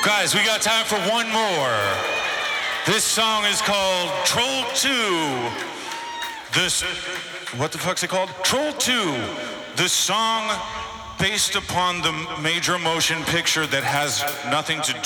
Guys, we got time for one more. This song is called Troll 2. What the fuck's it called? Troll 2. The song based upon the major motion picture that has nothing to